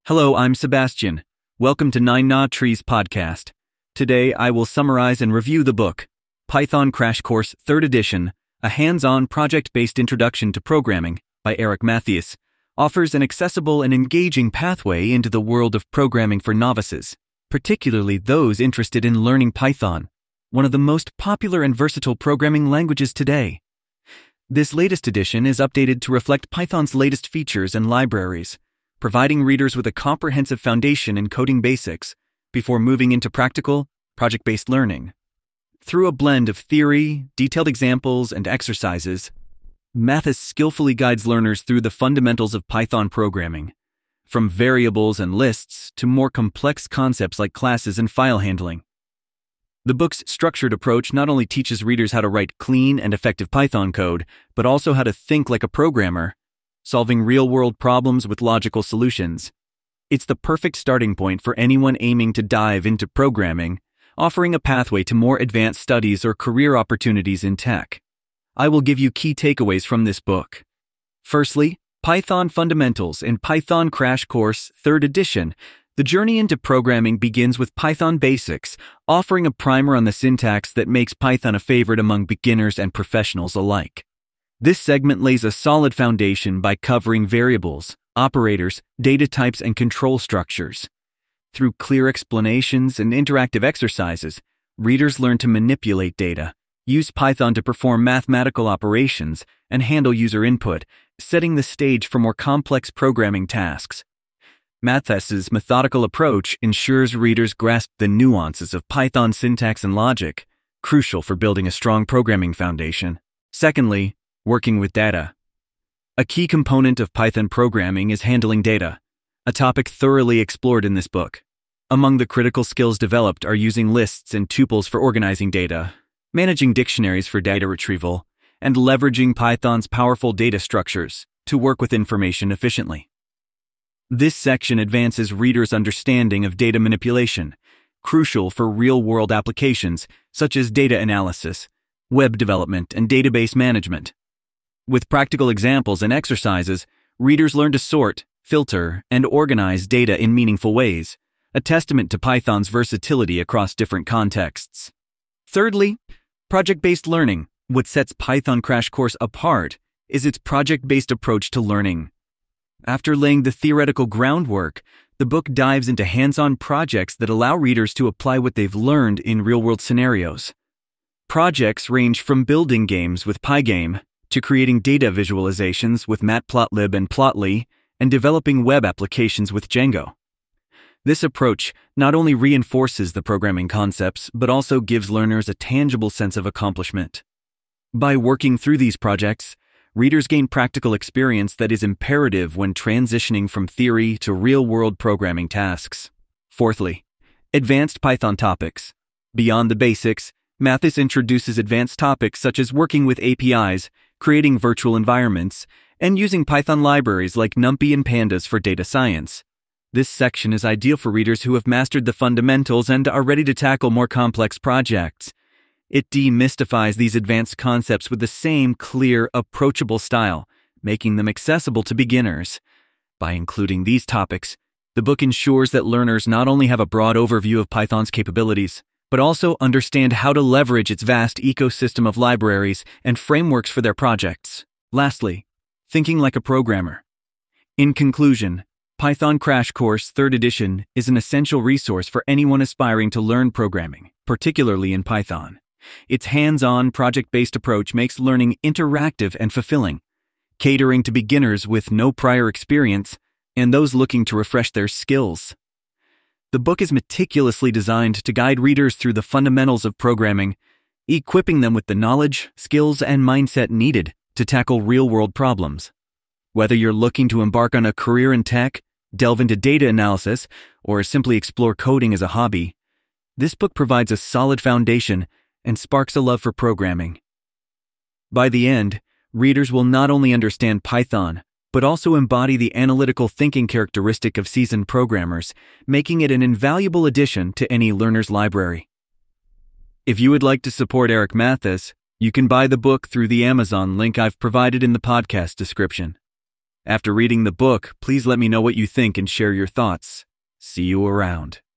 Hello, I'm Sebastian. Welcome to Nine Knot Trees podcast. Today, I will summarize and review the book, Python Crash Course 3rd Edition, a hands-on project-based introduction to programming by Erik Mathias, offers an accessible and engaging pathway into the world of programming for novices, particularly those interested in learning Python, one of the most popular and versatile programming languages today. This latest edition is updated to reflect Python's latest features and libraries, providing readers with a comprehensive foundation in coding basics before moving into practical, project-based learning. Through a blend of theory, detailed examples, and exercises, Mathias skillfully guides learners through the fundamentals of Python programming, from variables and lists to more complex concepts like classes and file handling. The book's structured approach not only teaches readers how to write clean and effective Python code, but also how to think like a programmer, solving real-world problems with logical solutions. It's the perfect starting point for anyone aiming to dive into programming, offering a pathway to more advanced studies or career opportunities in tech. I will give you key takeaways from this book. Firstly, Python Fundamentals in Python Crash Course 3rd Edition. The journey into programming begins with Python Basics, offering a primer on the syntax that makes Python a favorite among beginners and professionals alike. This segment lays a solid foundation by covering variables, operators, data types, and control structures. Through clear explanations and interactive exercises, readers learn to manipulate data, use Python to perform mathematical operations, and handle user input, setting the stage for more complex programming tasks. Mathias's methodical approach ensures readers grasp the nuances of Python syntax and logic, crucial for building a strong programming foundation. Secondly, working with data. A key component of Python programming is handling data, a topic thoroughly explored in this book. Among the critical skills developed are using lists and tuples for organizing data, managing dictionaries for data retrieval, and leveraging Python's powerful data structures to work with information efficiently. This section advances readers' understanding of data manipulation, crucial for real-world applications such as data analysis, web development, and database management. With practical examples and exercises, readers learn to sort, filter, and organize data in meaningful ways, a testament to Python's versatility across different contexts. Thirdly, project-based learning. What sets Python Crash Course apart is its project-based approach to learning. After laying the theoretical groundwork, the book dives into hands-on projects that allow readers to apply what they've learned in real-world scenarios. Projects range from building games with Pygame to creating data visualizations with Matplotlib and Plotly, and developing web applications with Django. This approach not only reinforces the programming concepts, but also gives learners a tangible sense of accomplishment. By working through these projects, readers gain practical experience that is imperative when transitioning from theory to real-world programming tasks. Fourthly, advanced Python topics. Beyond the basics, Mathias introduces advanced topics such as working with APIs, creating virtual environments, and using Python libraries like NumPy and Pandas for data science. This section is ideal for readers who have mastered the fundamentals and are ready to tackle more complex projects. It demystifies these advanced concepts with the same clear, approachable style, making them accessible to beginners. By including these topics, the book ensures that learners not only have a broad overview of Python's capabilities, but also understand how to leverage its vast ecosystem of libraries and frameworks for their projects. Lastly, thinking like a programmer. In conclusion, Python Crash Course 3rd Edition is an essential resource for anyone aspiring to learn programming, particularly in Python. Its hands-on, project-based approach makes learning interactive and fulfilling, catering to beginners with no prior experience and those looking to refresh their skills. The book is meticulously designed to guide readers through the fundamentals of programming, equipping them with the knowledge, skills, and mindset needed to tackle real-world problems. Whether you're looking to embark on a career in tech, delve into data analysis, or simply explore coding as a hobby, this book provides a solid foundation and sparks a love for programming. By the end, readers will not only understand Python, but also embody the analytical thinking characteristic of seasoned programmers, making it an invaluable addition to any learner's library. If you would like to support Erik Mathias, you can buy the book through the Amazon link I've provided in the podcast description. After reading the book, please let me know what you think and share your thoughts. See you around.